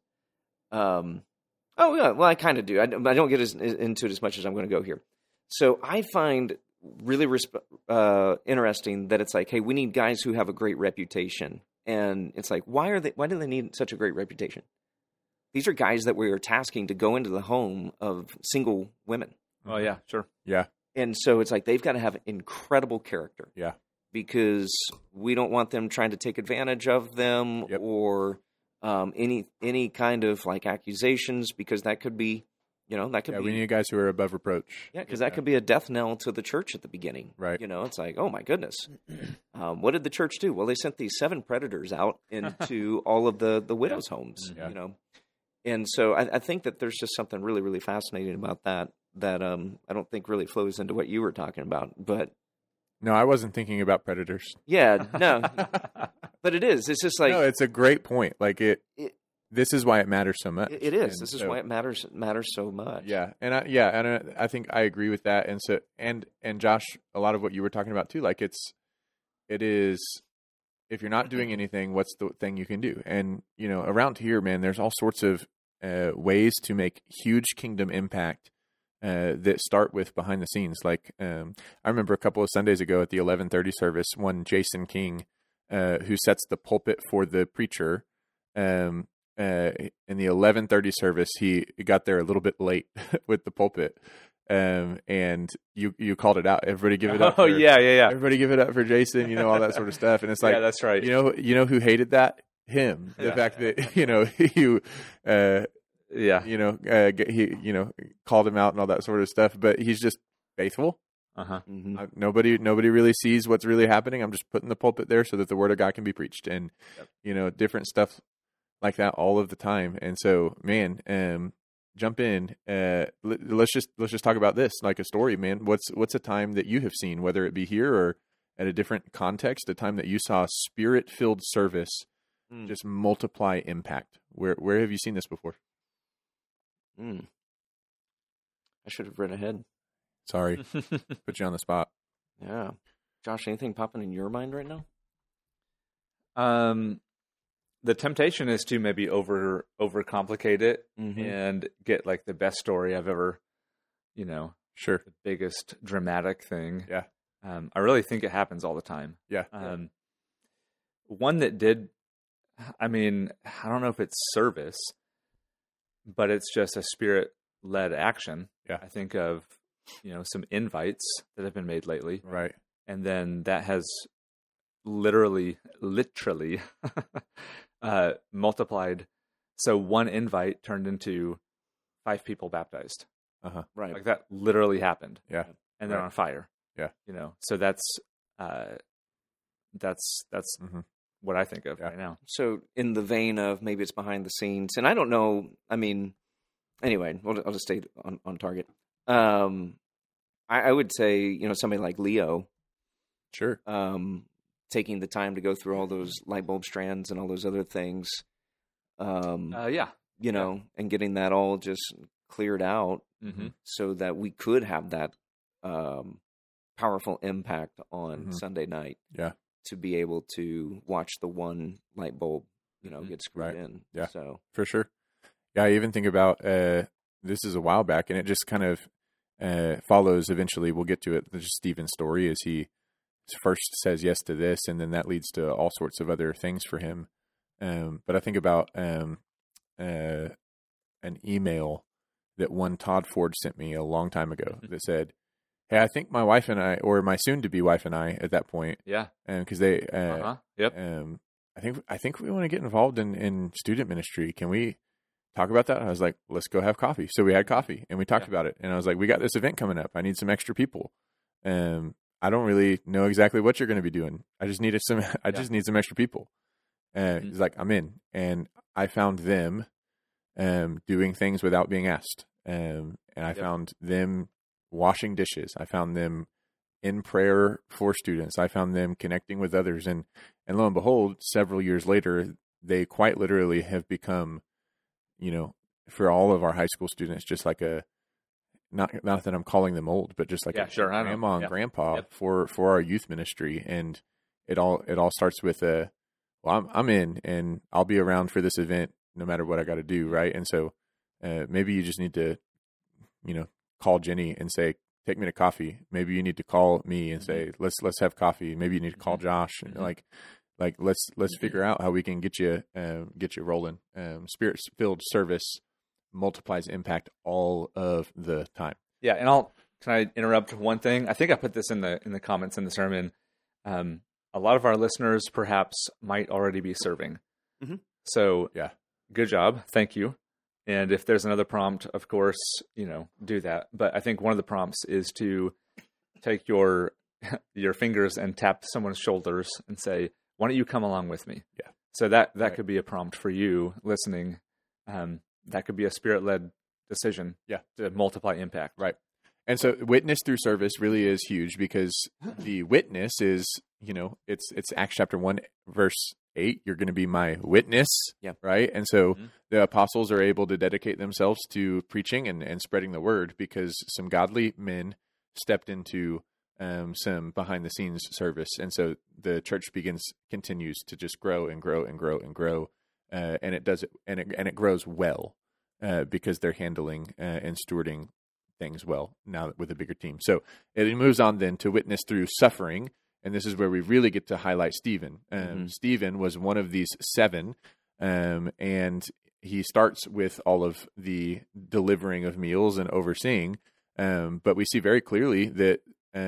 [SPEAKER 2] I kind of do. I don't get into it as much as I'm going to go here. So I find really interesting that it's like, hey, we need guys who have a great reputation. And it's like, why do they need such a great reputation? These are guys that we are tasking to go into the home of single women.
[SPEAKER 3] Oh, yeah, sure.
[SPEAKER 4] Yeah.
[SPEAKER 2] And so it's like they've got to have incredible character.
[SPEAKER 4] Yeah.
[SPEAKER 2] Because we don't want them trying to take advantage of them or any kind of like accusations, because that could be, that could be.
[SPEAKER 4] We need guys who are above reproach.
[SPEAKER 2] Yeah, because that could be a death knell to the church at the beginning.
[SPEAKER 4] Right.
[SPEAKER 2] It's like, oh my goodness. What did the church do? Well, they sent these 7 predators out into all of the widows' homes, And so I think that there's just something really, really fascinating about that I don't think really flows into what you were talking about. But
[SPEAKER 4] no, I wasn't thinking about predators.
[SPEAKER 2] Yeah, no. But it is. It's just like,
[SPEAKER 4] no, it's a great point. Like this is why it matters so much.
[SPEAKER 2] It is. This is why it matters so much.
[SPEAKER 4] Yeah, and I think I agree with that. And so and Josh, a lot of what you were talking about too, like it is if you're not doing anything, what's the thing you can do? And, around here, man, there's all sorts of ways to make huge kingdom impact that start with behind the scenes. Like, I remember a couple of Sundays ago at the 11:30 service, one Jason King, who sets the pulpit for the preacher, in the 11:30 service, he got there a little bit late with the pulpit. And you called it out. Everybody give it up.
[SPEAKER 3] Oh, yeah.
[SPEAKER 4] Everybody give it up for Jason, all that sort of stuff. And it's like,
[SPEAKER 3] yeah, that's right.
[SPEAKER 4] You know who hated that? Him. The fact that, he called him out and all that sort of stuff, but he's just faithful.
[SPEAKER 3] Mm-hmm.
[SPEAKER 4] Nobody really sees what's really happening. I'm just putting the pulpit there so that the word of God can be preached, and different stuff like that all of the time. And so, man, jump in. Let's just talk about this, like a story, man. What's a time that you have seen, whether it be here or at a different context, a time that you saw Spirit-filled service just multiply impact? Where have you seen this before?
[SPEAKER 2] I should have read ahead.
[SPEAKER 4] Sorry, put you on the spot.
[SPEAKER 2] Yeah, Josh, anything popping in your mind right now?
[SPEAKER 3] The temptation is to maybe overcomplicate it and get like the best story I've ever,
[SPEAKER 4] sure, the
[SPEAKER 3] biggest dramatic thing.
[SPEAKER 4] Yeah.
[SPEAKER 3] I really think it happens all the time.
[SPEAKER 4] Yeah.
[SPEAKER 3] One that did, I don't know if it's service, but it's just a Spirit-led action.
[SPEAKER 4] Yeah.
[SPEAKER 3] I think of, some invites that have been made lately.
[SPEAKER 4] Right.
[SPEAKER 3] And then that has literally multiplied. So one invite turned into 5 people baptized.
[SPEAKER 2] Right.
[SPEAKER 3] Like that literally happened.
[SPEAKER 4] Yeah.
[SPEAKER 3] And they're on fire.
[SPEAKER 4] Yeah.
[SPEAKER 3] So that's what I think of right now.
[SPEAKER 2] So in the vein of maybe it's behind the scenes, and I don't know, anyway, I'll just stay on target. I would say, somebody like Leo.
[SPEAKER 4] Sure.
[SPEAKER 2] Taking the time to go through all those light bulb strands and all those other things. And getting that all just cleared out so that we could have that powerful impact on Sunday night.
[SPEAKER 4] Yeah.
[SPEAKER 2] To be able to watch the one light bulb, get screwed in.
[SPEAKER 4] Yeah.
[SPEAKER 2] So
[SPEAKER 4] for sure. Yeah. I even think about, this is a while back, and it just kind of follows. Eventually we'll get to it. Just Stephen's story is he first says yes to this, and then that leads to all sorts of other things for him. But I think about an email that one Todd Ford sent me a long time ago that said, "Hey, I think my wife and I, or my soon-to-be wife and I, at that point, because they, I think we want to get involved in student ministry. Can we talk about that?" I was like, "Let's go have coffee." So we had coffee and we talked about it, and I was like, "We got this event coming up. I need some extra people. I don't really know exactly what you're going to be doing. I just need some extra people." And he's like, "I'm in." And I found them doing things without being asked. And I found them washing dishes. I found them in prayer for students. I found them connecting with others. And lo and behold, several years later, they quite literally have become, for all of our high school students, just like a, not that I'm calling them old, but just like a grandma and grandpa for our youth ministry. And it all starts with I'm in, and I'll be around for this event no matter what I got to do. Right. And so, maybe you just need to, call Jenny and say, "Take me to coffee." Maybe you need to call me and say, let's have coffee. Maybe you need to call Josh and like let's figure out how we can get you rolling. Spirit-filled service multiplies impact all of the time.
[SPEAKER 3] Yeah. And can I interrupt one thing? I think I put this in the comments in the sermon. A lot of our listeners perhaps might already be serving. So good job. Thank you. And if there's another prompt, of course, do that. But I think one of the prompts is to take your fingers and tap someone's shoulders and say, "Why don't you come along with me?"
[SPEAKER 4] Yeah.
[SPEAKER 3] So that could be a prompt for you listening. That could be a Spirit-led decision to multiply impact.
[SPEAKER 4] Right. And so witness through service really is huge, because the witness is, it's Acts chapter 1, verse 8. You're going to be my witness.
[SPEAKER 2] Yeah.
[SPEAKER 4] Right. And so the apostles are able to dedicate themselves to preaching and spreading the word because some godly men stepped into some behind the scenes service, and so the church continues to just grow and grow and grow and grow, and it grows well because they're handling and stewarding things well now with a bigger team. So it moves on then to witness through suffering, and this is where we really get to highlight Stephen. Stephen was one of these 7, and he starts with all of the delivering of meals and overseeing, but we see very clearly that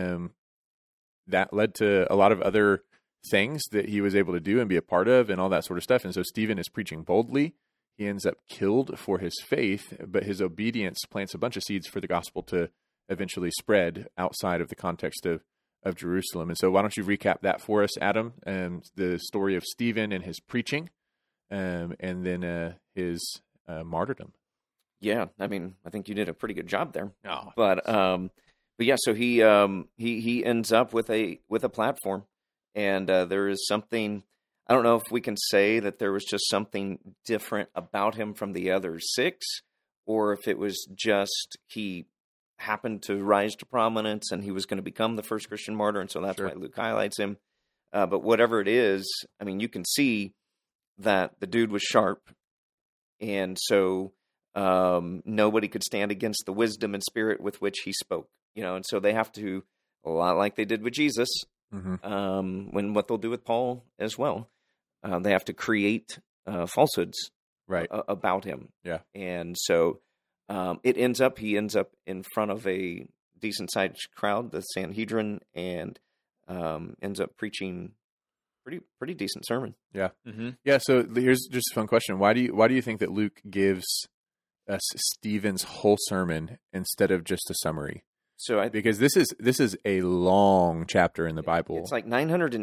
[SPEAKER 4] that led to a lot of other things that he was able to do and be a part of and all that sort of stuff. And so Stephen is preaching boldly. He ends up killed for his faith, but his obedience plants a bunch of seeds for the gospel to eventually spread outside of the context of Jerusalem. And so why don't you recap that for us, Adam, the story of Stephen and his preaching, and then his martyrdom.
[SPEAKER 2] Yeah, I mean, I think you did a pretty good job there.
[SPEAKER 4] Oh.
[SPEAKER 2] But yeah, so he ends up with a platform, and there is something. I don't know if we can say that there was just something different about him from the other 6, or if it was just he happened to rise to prominence and he was going to become the first Christian martyr, and so that's why Luke highlights him. But whatever it is, I mean, you can see that the dude was sharp, and so nobody could stand against the wisdom and spirit with which he spoke. And so they have to, a lot like they did with Jesus, when what they'll do with Paul as well, they have to create falsehoods about him.
[SPEAKER 4] Yeah.
[SPEAKER 2] And so he ends up in front of a decent sized crowd, the Sanhedrin, and ends up preaching pretty decent sermon.
[SPEAKER 4] Yeah. Yeah. So here's just a fun question. Why do you think that Luke gives us Stephen's whole sermon instead of just a summary? Because this is a long chapter in the Bible.
[SPEAKER 2] It's like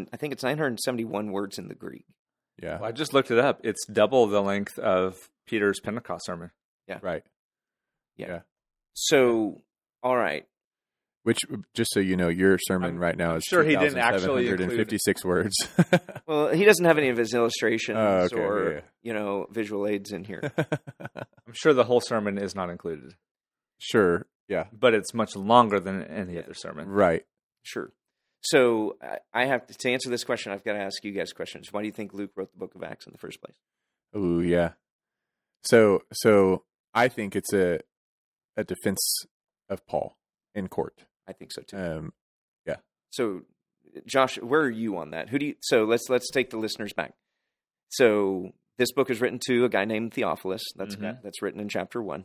[SPEAKER 2] 971 words in the Greek.
[SPEAKER 4] Yeah.
[SPEAKER 3] Well, I just looked it up. It's double the length of Peter's Pentecost sermon.
[SPEAKER 2] Yeah.
[SPEAKER 4] Right.
[SPEAKER 2] Yeah. So, all right.
[SPEAKER 4] Which, just so you know, your sermon right now is
[SPEAKER 3] sure he didn't actually
[SPEAKER 4] 756 words.
[SPEAKER 2] Well, he doesn't have any of his illustrations or
[SPEAKER 4] yeah.
[SPEAKER 2] Visual aids in here.
[SPEAKER 3] I'm sure the whole sermon is not included.
[SPEAKER 4] Sure. Yeah.
[SPEAKER 3] But it's much longer than any other sermon.
[SPEAKER 4] Right.
[SPEAKER 2] Sure. So I have to answer this question. I've got to ask you guys questions. Why do you think Luke wrote the book of Acts in the first place?
[SPEAKER 4] Oh, yeah. So I think it's a defense of Paul in court.
[SPEAKER 2] I think so too.
[SPEAKER 4] Yeah.
[SPEAKER 2] So, Josh, where are you on that? So let's take the listeners back. So this book is written to a guy named Theophilus. That's written in chapter 1.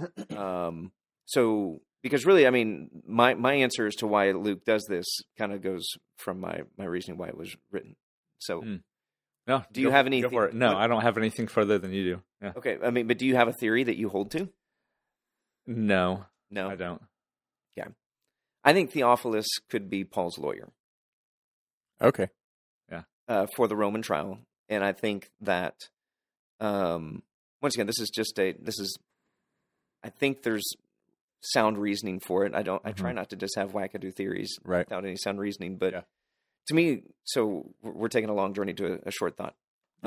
[SPEAKER 2] So, because really, I mean, my answer as to why Luke does this kind of goes from my reasoning why it was written. So,
[SPEAKER 3] no,
[SPEAKER 2] do you have anything?
[SPEAKER 3] Go for it. No, I don't have anything further than you do. Yeah.
[SPEAKER 2] Okay, I mean, but do you have a theory that you hold to?
[SPEAKER 3] No, I don't.
[SPEAKER 2] Yeah, I think Theophilus could be Paul's lawyer.
[SPEAKER 4] Okay.
[SPEAKER 3] Yeah.
[SPEAKER 2] For the Roman trial, and I think that once again, I think there's sound reasoning for it. I try not to just have wackadoo theories without any sound reasoning, but to me, so we're taking a long journey to a short thought.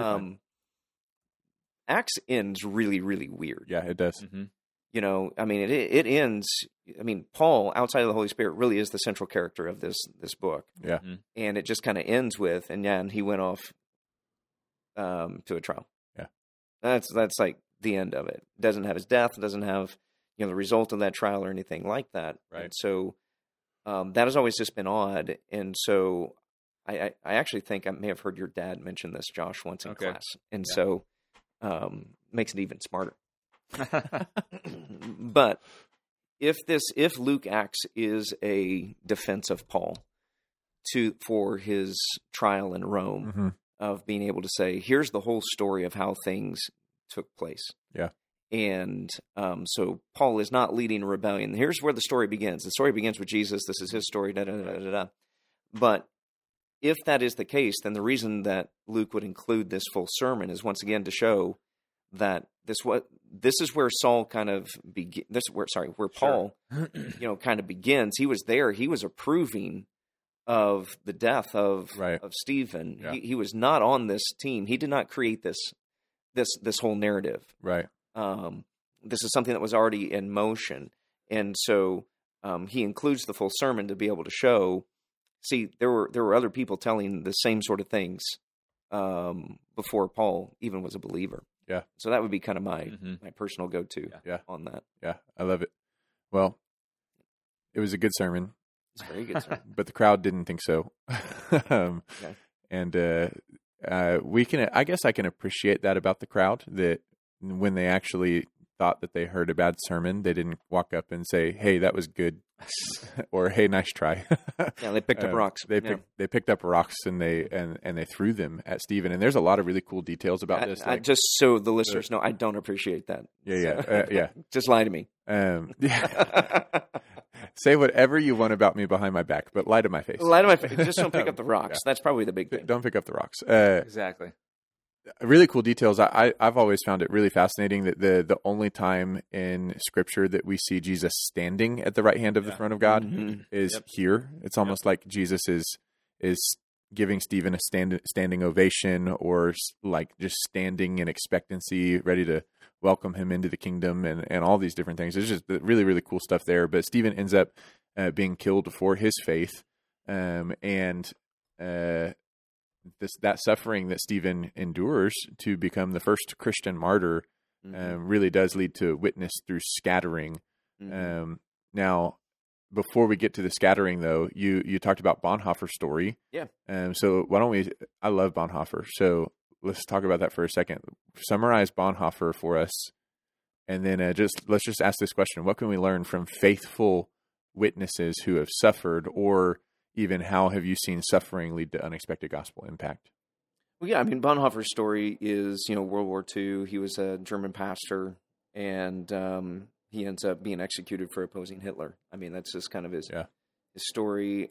[SPEAKER 2] Acts ends really, really weird.
[SPEAKER 4] Yeah, it does.
[SPEAKER 2] I mean, it ends. I mean, Paul, outside of the Holy Spirit, really is the central character of this book.
[SPEAKER 4] Yeah,
[SPEAKER 2] and it just kind of ends with, and he went off to a trial.
[SPEAKER 4] Yeah,
[SPEAKER 2] that's like the end of it. Doesn't have his death. Doesn't have the result of that trial or anything like that.
[SPEAKER 4] Right.
[SPEAKER 2] And so that has always just been odd. And so I actually think I may have heard your dad mention this, Josh, once in class. And so makes it even smarter. But if Luke Acts is a defense of Paul for his trial in Rome, of being able to say, here's the whole story of how things took place.
[SPEAKER 4] Yeah.
[SPEAKER 2] And so Paul is not leading a rebellion. Here's where the story begins. The story begins with Jesus. This is his story. But if that is the case, then the reason that Luke would include this full sermon is once again to show that this is where Saul kind of where Paul, kind of begins. He was there. He was approving of the death of Stephen.
[SPEAKER 4] Yeah.
[SPEAKER 2] He was not on this team. He did not create this whole narrative.
[SPEAKER 4] Right.
[SPEAKER 2] This is something that was already in motion. And so he includes the full sermon to be able to show. See, there were other people telling the same sort of things before Paul even was a believer.
[SPEAKER 4] Yeah.
[SPEAKER 2] So that would be kind of my personal go-to on that.
[SPEAKER 4] Yeah, I love it. Well, it was a good sermon.
[SPEAKER 2] It's a very good sermon.
[SPEAKER 4] But the crowd didn't think so. And I guess I can appreciate that about the crowd, that when they actually thought that they heard a bad sermon, they didn't walk up and say, "Hey, that was good," or "Hey, nice try."
[SPEAKER 2] Yeah, they picked up rocks.
[SPEAKER 4] They picked up rocks and they threw them at Stephen. And there's a lot of really cool details about this.
[SPEAKER 2] Like, just so the listeners know, I don't appreciate that.
[SPEAKER 4] Yeah.
[SPEAKER 2] Just lie to me.
[SPEAKER 4] Say whatever you want about me behind my back, but lie to my face.
[SPEAKER 2] Lie to my face. Just don't pick up the rocks. Yeah. That's probably the big thing.
[SPEAKER 4] Don't pick up the rocks.
[SPEAKER 3] Exactly.
[SPEAKER 4] Really cool details. I've always found it really fascinating that the only time in Scripture that we see Jesus standing at the right hand of the throne of God is here. It's almost like Jesus is giving Stephen a standing ovation, or like just standing in expectancy, ready to welcome him into the kingdom, and all these different things. It's just really, really cool stuff there. But Stephen ends up being killed for his faith, and that suffering that Stephen endures to become the first Christian martyr really does lead to witness through scattering. Now, before we get to the scattering, though, you talked about Bonhoeffer's story.
[SPEAKER 2] Yeah.
[SPEAKER 4] So why don't we? I love Bonhoeffer. So let's talk about that for a second. Summarize Bonhoeffer for us, and then let's just ask this question: what can we learn from faithful witnesses who have suffered, or even how have you seen suffering lead to unexpected gospel impact?
[SPEAKER 2] Well, yeah, I mean, Bonhoeffer's story is, World War II. He was a German pastor, and he ends up being executed for opposing Hitler. I mean, that's just kind of his story.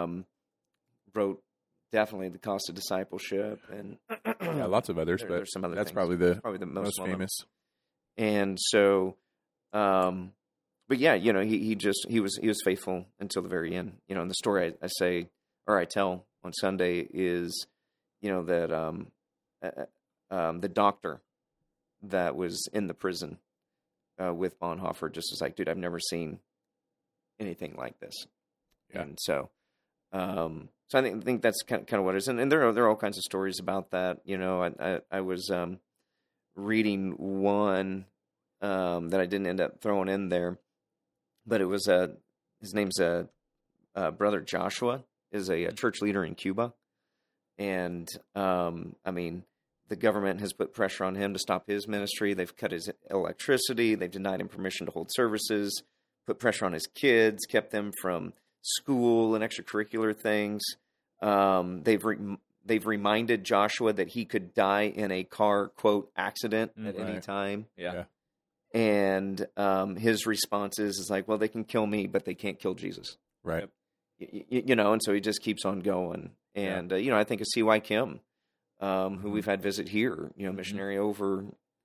[SPEAKER 2] Wrote definitely The Cost of Discipleship, and
[SPEAKER 4] lots of others, but
[SPEAKER 2] there's some other
[SPEAKER 4] that's
[SPEAKER 2] things.
[SPEAKER 4] probably the most famous.
[SPEAKER 2] And so, but yeah, he was faithful until the very end. And the story I tell on Sunday is, that the doctor that was in the prison with Bonhoeffer just was like, dude, I've never seen anything like this. Yeah. And so I think that's kind of what it is. And there are all kinds of stories about that. I was reading one that I didn't end up throwing in there, but it was his name's Brother Joshua, is a church leader in Cuba. And, I mean, the government has put pressure on him to stop his ministry. They've cut his electricity. They've denied him permission to hold services, put pressure on his kids, kept them from school and extracurricular things. They've reminded Joshua that he could die in a car, quote, accident at any time.
[SPEAKER 3] Yeah.
[SPEAKER 2] And his response is like, well, they can kill me, but they can't kill Jesus.
[SPEAKER 4] Right.
[SPEAKER 2] And so he just keeps on going. And, I think of C.Y. Kim, who we've had visit here, missionary over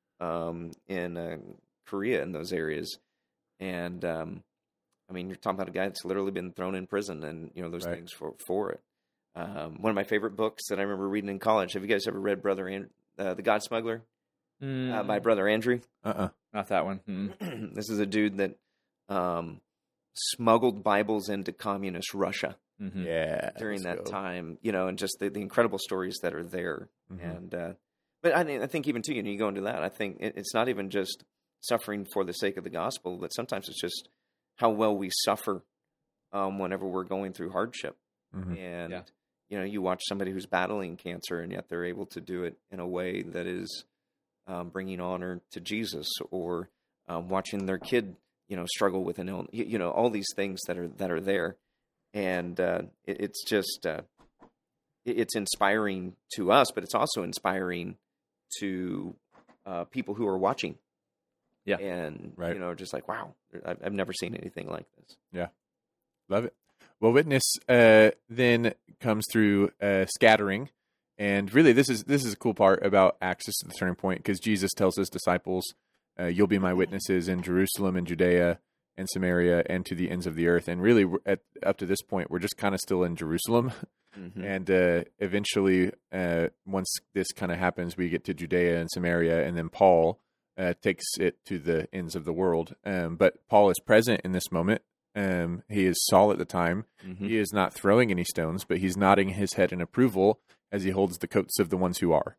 [SPEAKER 2] in Korea and those areas. And, I mean, you're talking about a guy that's literally been thrown in prison and, those things for it. One of my favorite books that I remember reading in college. Have you guys ever read The God Smuggler by Brother Andrew?
[SPEAKER 3] Not that one.
[SPEAKER 2] This is a dude that smuggled Bibles into communist Russia.
[SPEAKER 4] Yeah,
[SPEAKER 2] during that time, and just the incredible stories that are there. And but I think even too, you go into that. I think it's not even just suffering for the sake of the gospel, but sometimes it's just how well we suffer whenever we're going through hardship. And you watch somebody who's battling cancer, and yet they're able to do it in a way that is bringing honor to Jesus, or watching their kid, struggle with an illness. All these things that are there. And it's just it's inspiring to us, but it's also inspiring to people who are watching.
[SPEAKER 3] Yeah,
[SPEAKER 2] and just like, wow, I've never seen anything like this.
[SPEAKER 4] Yeah, love it. Well, witness then comes through scattering, and really, this is a cool part about Access to the Turning Point, because Jesus tells his disciples, "You'll be my witnesses in Jerusalem and Judea and Samaria and to the ends of the earth." And really, up to this point, we're just kind of still in Jerusalem. And eventually, once this kind of happens, we get to Judea and Samaria, and then Paul takes it to the ends of the world. But Paul is present in this moment He is Saul at the time.
[SPEAKER 2] Mm-hmm.
[SPEAKER 4] He is not throwing any stones, but he's nodding his head in approval as he holds the coats of the ones who are.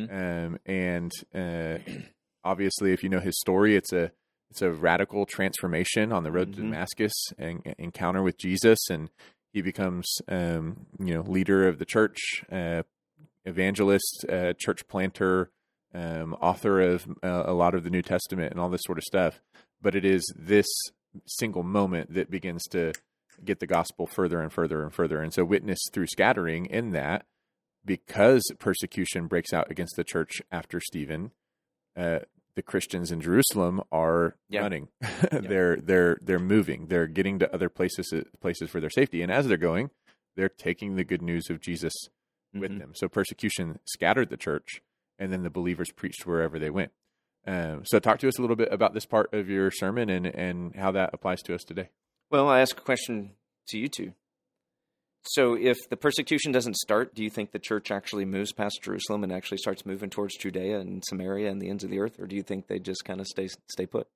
[SPEAKER 2] Mm-hmm.
[SPEAKER 4] Obviously, if you know his story, it's a radical transformation on the road to Damascus and encounter with Jesus, and he becomes leader of the church, evangelist, church planter, author of a lot of the New Testament and all this sort of stuff. But it is this single moment that begins to get the gospel further and further and further. And so witness through scattering in that, because persecution breaks out against the church after Stephen, the Christians in Jerusalem are running. They're moving. They're getting to other places for their safety. And as they're going, they're taking the good news of Jesus with them. So persecution scattered the church, and then the believers preached wherever they went. So talk to us a little bit about this part of your sermon and how that applies to us today.
[SPEAKER 2] Well, I ask a question to you two. So if the persecution doesn't start, do you think the church actually moves past Jerusalem and actually starts moving towards Judea and Samaria and the ends of the earth? Or do you think they just kind of stay put?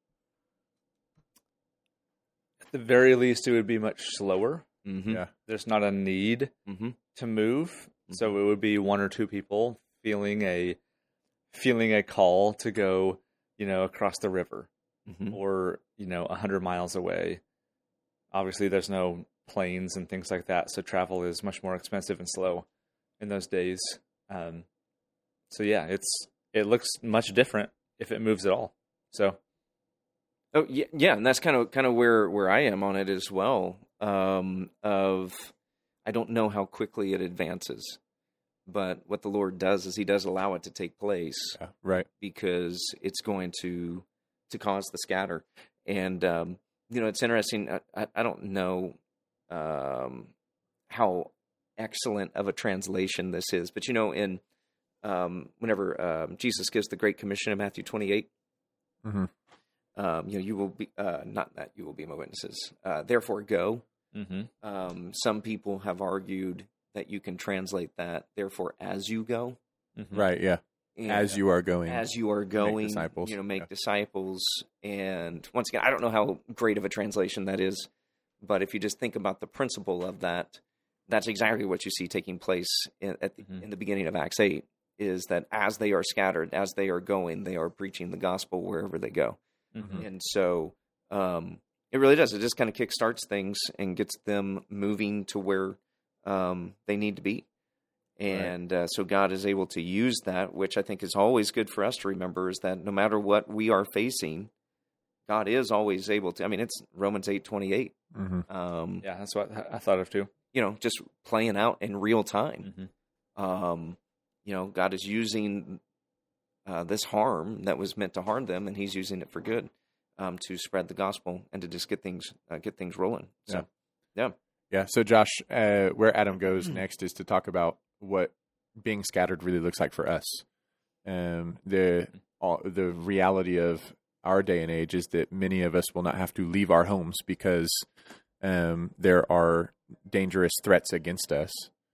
[SPEAKER 3] At the very least, it would be much slower.
[SPEAKER 2] Mm-hmm.
[SPEAKER 4] Yeah.
[SPEAKER 3] There's not a need to move. Mm-hmm. So it would be one or two people feeling a call to go, across the river or, 100 miles away. Obviously, there's no planes and things like that, so travel is much more expensive and slow in those days. So yeah, it looks much different if it moves at all. So,
[SPEAKER 2] and that's kind of where I am on it as well. I don't know how quickly it advances, but what the Lord does is He does allow it to take place,
[SPEAKER 4] right?
[SPEAKER 2] Because it's going to cause the scatter, and it's interesting. I don't know how excellent of a translation this is, but in whenever Jesus gives the Great Commission in Matthew 28, you will be not that you will be my witnesses. Therefore, go. Some people have argued that you can translate that. Therefore, as you go,
[SPEAKER 4] right? Yeah, and as you are going,
[SPEAKER 2] make disciples. Make disciples. And once again, I don't know how great of a translation that is. But if you just think about the principle of that, that's exactly what you see taking place in the beginning of Acts 8, is that as they are scattered, as they are going, they are preaching the gospel wherever they go. And so it really does. It just kind of kickstarts things and gets them moving to where they need to be. And so God is able to use that, which I think is always good for us to remember, is that no matter what we are facing, God is always able to. I mean, it's Romans 8:28.
[SPEAKER 3] That's what I thought of too.
[SPEAKER 2] Just playing out in real time. God is using this harm that was meant to harm them, and He's using it for good, to spread the gospel and to just get things rolling. So,
[SPEAKER 4] yeah. So, Josh, where Adam goes next is to talk about what being scattered really looks like for us. The reality of our day and age is that many of us will not have to leave our homes because there are dangerous threats against us.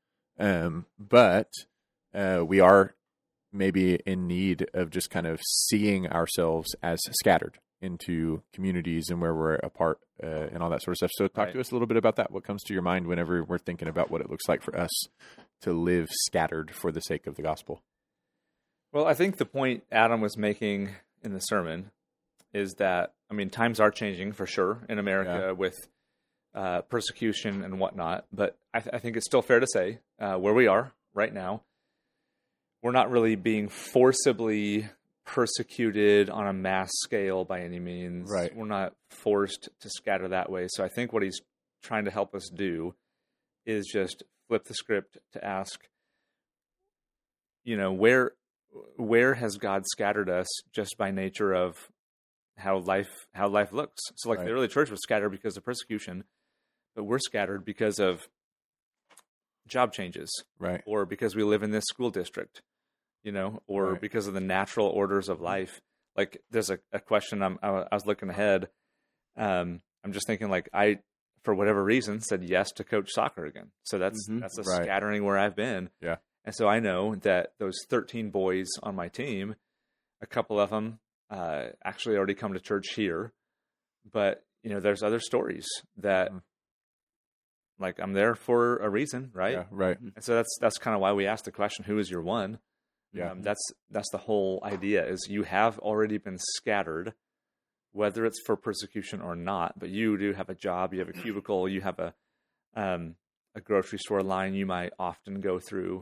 [SPEAKER 4] But we are maybe in need of just kind of seeing ourselves as scattered into communities and where we're apart and all that sort of stuff. So talk to us a little bit about that. What comes to your mind whenever we're thinking about what it looks like for us to live scattered for the sake of the gospel?
[SPEAKER 3] Well, I think the point Adam was making in the sermon is that, times are changing for sure in America with persecution and whatnot, but I think it's still fair to say where we are right now, we're not really being forcibly persecuted on a mass scale by any means.
[SPEAKER 4] Right. We're
[SPEAKER 3] not forced to scatter that way. So I think what he's trying to help us do is just flip the script to ask, where has God scattered us just by nature of how life looks? So the early church was scattered because of persecution, but we're scattered because of job changes,
[SPEAKER 4] right?
[SPEAKER 3] Or because we live in this school district, or because of the natural orders of life. Like there's a question I was looking ahead. I'm just thinking I, for whatever reason, said yes to coach soccer again. So that's a scattering where I've been.
[SPEAKER 4] Yeah.
[SPEAKER 3] And so I know that those 13 boys on my team, a couple of them actually already come to church here. But, there's other stories that, like, I'm there for a reason, right?
[SPEAKER 4] Yeah, right.
[SPEAKER 3] And so that's kind of why we asked the question, who is your one?
[SPEAKER 4] Yeah.
[SPEAKER 3] That's the whole idea, is you have already been scattered, whether it's for persecution or not, but you do have a job, you have a cubicle, you have a grocery store line you might often go through.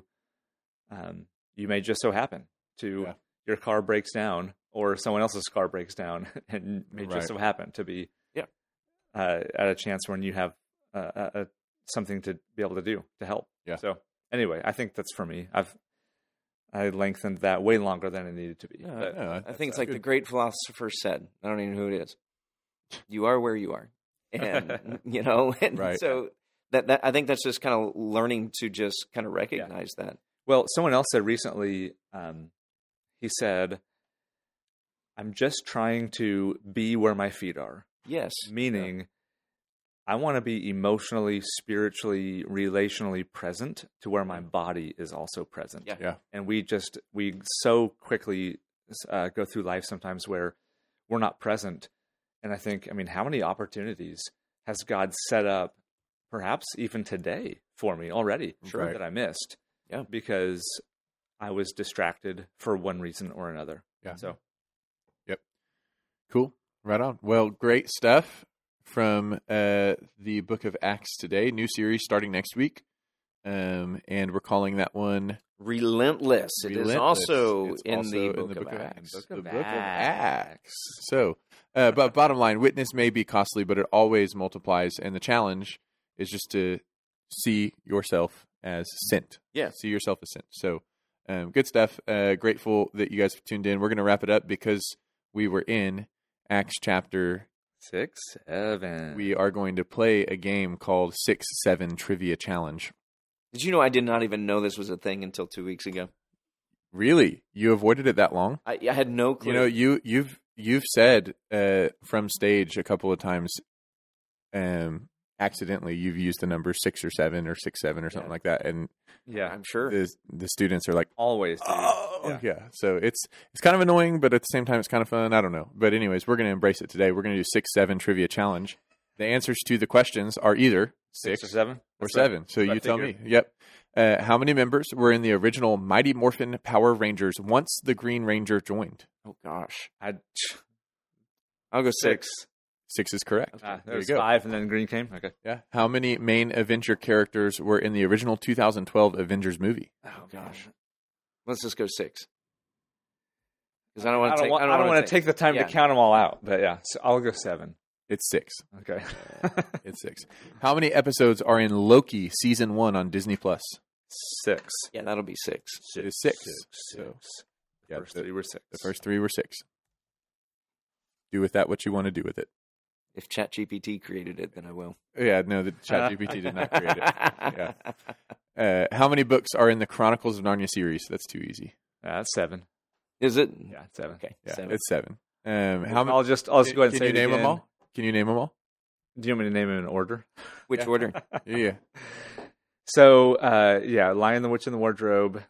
[SPEAKER 3] You may just so happen to your car breaks down, or someone else's car breaks down, and may just so happen to be at a chance when you have something to be able to do to help.
[SPEAKER 4] Yeah.
[SPEAKER 3] So anyway, I think that's for me. I lengthened that way longer than it needed to be.
[SPEAKER 2] I think it's like the great philosopher said. I don't even know who it is. You are where you are, and and so that I think that's just kind of learning to just kind of recognize that.
[SPEAKER 3] Well, someone else said recently. He said, "I'm just trying to be where my feet are."
[SPEAKER 2] Yes,
[SPEAKER 3] meaning. I want to be emotionally, spiritually, relationally present to where my body is also present.
[SPEAKER 4] Yeah.
[SPEAKER 3] And we so quickly go through life sometimes where we're not present. And I think, how many opportunities has God set up, perhaps even today, for me already that I missed?
[SPEAKER 2] Yeah.
[SPEAKER 3] Because I was distracted for one reason or another.
[SPEAKER 4] Yeah.
[SPEAKER 3] So.
[SPEAKER 4] Yep. Cool. Right on. Well, great stuff from the book of Acts today. New series starting next week. And we're calling that one
[SPEAKER 2] Relentless. It is also in the book of Acts.
[SPEAKER 4] The book of Acts. So, but bottom line, witness may be costly, but it always multiplies. And the challenge is just to see yourself as sent.
[SPEAKER 2] Yeah.
[SPEAKER 4] See yourself as sent. So, good stuff. Grateful that you guys have tuned in. We're going to wrap it up because we were in Acts chapter
[SPEAKER 3] 6, 7.
[SPEAKER 4] We are going to play a game called 6-7 Trivia Challenge.
[SPEAKER 2] Did you know I did not even know this was a thing until 2 weeks ago?
[SPEAKER 4] Really? You avoided it that long?
[SPEAKER 2] I had no clue.
[SPEAKER 4] You've said from stage a couple of times, accidentally you've used the number 6 or 7 or 6-7 or something like that, and
[SPEAKER 2] I'm sure
[SPEAKER 4] the students are like,
[SPEAKER 3] always.
[SPEAKER 4] Yeah. So it's kind of annoying, but at the same time it's kind of fun. I don't know, but anyways, we're going to embrace it today. We're going to do 6-7 Trivia Challenge. The answers to the questions are either 6
[SPEAKER 3] or 7
[SPEAKER 4] or 7. So you tell me. Yep. How many members were in the original Mighty Morphin Power Rangers once the Green Ranger joined?
[SPEAKER 2] Oh gosh, I'll go 6.
[SPEAKER 4] 6 is correct.
[SPEAKER 3] There was 5 and then Green came. Okay.
[SPEAKER 4] Yeah. How many main Avenger characters were in the original 2012 Avengers movie?
[SPEAKER 2] Oh gosh, let's just go 6. Because I
[SPEAKER 3] don't want to take the time to count them all out. But yeah, so I'll go 7.
[SPEAKER 4] It's 6.
[SPEAKER 3] Okay.
[SPEAKER 4] It's 6. How many episodes are in Loki season 1 on Disney Plus?
[SPEAKER 3] 6.
[SPEAKER 2] Yeah, that'll be 6.
[SPEAKER 4] It is 6.
[SPEAKER 3] So, the first 3 were 6.
[SPEAKER 4] The first 3 were 6. Do with that what you want to do with it.
[SPEAKER 2] If ChatGPT created it, then I will.
[SPEAKER 4] Yeah, no, the ChatGPT did not create it. Yeah. How many books are in the Chronicles of Narnia series? That's too easy.
[SPEAKER 3] That's 7.
[SPEAKER 2] Is it?
[SPEAKER 3] Yeah, it's 7.
[SPEAKER 2] Okay,
[SPEAKER 4] yeah,
[SPEAKER 2] 7.
[SPEAKER 4] It's 7.
[SPEAKER 3] I'll just go ahead and say it again.
[SPEAKER 4] Can you name them all? Can you name them all?
[SPEAKER 3] Do you want me to name them in order?
[SPEAKER 2] Which order?
[SPEAKER 4] Yeah.
[SPEAKER 3] So, Lion, the Witch, and the Wardrobe.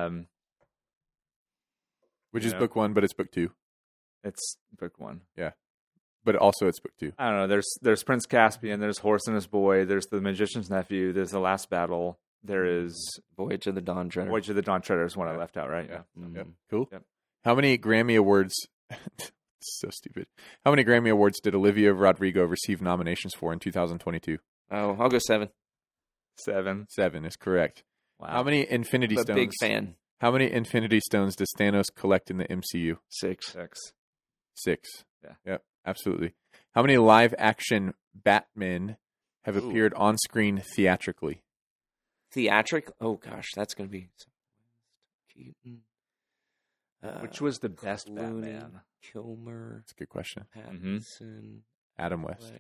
[SPEAKER 4] Which is book 1, but it's book 2.
[SPEAKER 3] It's book 1.
[SPEAKER 4] Yeah. But also it's book 2.
[SPEAKER 3] I don't know. There's Prince Caspian. There's Horse and His Boy. There's The Magician's Nephew. There's The Last Battle. There is
[SPEAKER 2] Voyage of the Dawn Treader.
[SPEAKER 3] Voyage of the Dawn Treader is one I left out, right?
[SPEAKER 4] Yeah.
[SPEAKER 2] Mm-hmm.
[SPEAKER 4] Yep. Cool.
[SPEAKER 3] Yep.
[SPEAKER 4] How many Grammy Awards... so stupid. How many Grammy Awards did Olivia Rodrigo receive nominations for in 2022?
[SPEAKER 2] Oh, I'll go 7.
[SPEAKER 3] 7.
[SPEAKER 4] 7 is correct.
[SPEAKER 3] Wow.
[SPEAKER 4] How many Infinity
[SPEAKER 2] I'm a
[SPEAKER 4] Stones?
[SPEAKER 2] big fan.
[SPEAKER 4] How many Infinity Stones does Thanos collect in the MCU?
[SPEAKER 2] 6.
[SPEAKER 4] 6.
[SPEAKER 3] Yeah.
[SPEAKER 4] Yep. Absolutely. How many live-action Batmen have appeared on screen theatrically?
[SPEAKER 2] Theatric? Oh gosh, that's going to be Keaton.
[SPEAKER 3] Which was the best
[SPEAKER 2] Clooney,
[SPEAKER 3] Batman?
[SPEAKER 2] Kilmer.
[SPEAKER 4] That's a good question.
[SPEAKER 2] Pattinson.
[SPEAKER 4] Adam West.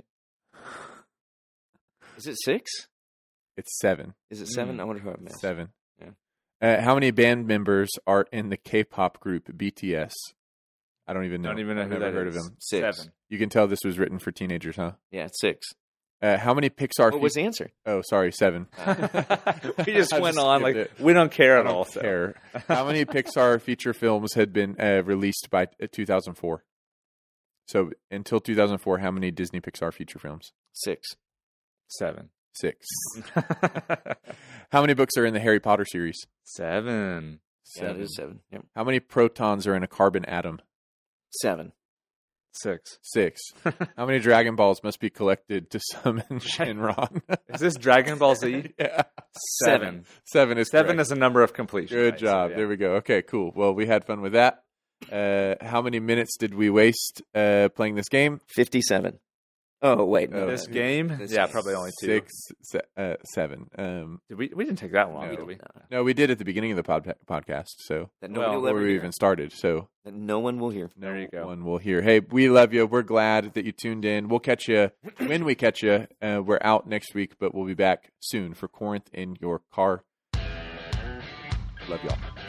[SPEAKER 2] Is it 6?
[SPEAKER 4] It's 7.
[SPEAKER 2] Is it 7? I wonder who I've missed.
[SPEAKER 4] 7.
[SPEAKER 2] Yeah.
[SPEAKER 4] How many band members are in the K-pop group BTS? I don't even know.
[SPEAKER 3] Don't even know
[SPEAKER 4] I've
[SPEAKER 3] who
[SPEAKER 4] never
[SPEAKER 3] that
[SPEAKER 4] heard
[SPEAKER 3] is.
[SPEAKER 4] of them.
[SPEAKER 2] 6.
[SPEAKER 3] 7.
[SPEAKER 4] You can tell this was written for teenagers, huh?
[SPEAKER 2] Yeah, it's 6.
[SPEAKER 4] How many Pixar...
[SPEAKER 2] What was the answer?
[SPEAKER 4] Oh, sorry, 7.
[SPEAKER 3] We just went on like
[SPEAKER 4] it.
[SPEAKER 3] we don't care
[SPEAKER 4] I
[SPEAKER 3] at all.
[SPEAKER 4] don't care. How many Pixar feature films had been released by 2004? So until 2004, how many Disney Pixar feature films?
[SPEAKER 2] 6.
[SPEAKER 3] 7.
[SPEAKER 4] 6. How many books are in the Harry Potter series?
[SPEAKER 3] 7.
[SPEAKER 2] Yeah, it is 7. Yep.
[SPEAKER 4] How many protons are in a carbon atom?
[SPEAKER 2] 7.
[SPEAKER 3] 6.
[SPEAKER 4] 6. How many Dragon Balls must be collected to summon Shenron?
[SPEAKER 3] Is this Dragon Ball Z?
[SPEAKER 4] Yeah.
[SPEAKER 3] 7.
[SPEAKER 4] 7 is
[SPEAKER 3] 7
[SPEAKER 4] correct.
[SPEAKER 3] is a number of completion.
[SPEAKER 4] Good
[SPEAKER 3] right?
[SPEAKER 4] job.
[SPEAKER 3] So, yeah.
[SPEAKER 4] There we go. Okay, cool. Well, we had fun with that. How many minutes did we waste playing this game?
[SPEAKER 2] 57. Oh, wait. No.
[SPEAKER 3] This game? Yeah, probably only 2.
[SPEAKER 4] 7.
[SPEAKER 3] We didn't take that long,
[SPEAKER 4] No.
[SPEAKER 3] did we?
[SPEAKER 4] No, we did at the beginning of the podcast, so
[SPEAKER 2] That nobody will
[SPEAKER 4] before
[SPEAKER 2] ever
[SPEAKER 4] we
[SPEAKER 2] hear.
[SPEAKER 4] even started. So
[SPEAKER 2] That no one will hear.
[SPEAKER 3] There you go.
[SPEAKER 4] one will hear. Hey, we love you. We're glad that you tuned in. We'll catch you when we catch you. We're out next week, but we'll be back soon for Corinth in Your Car. Love y'all.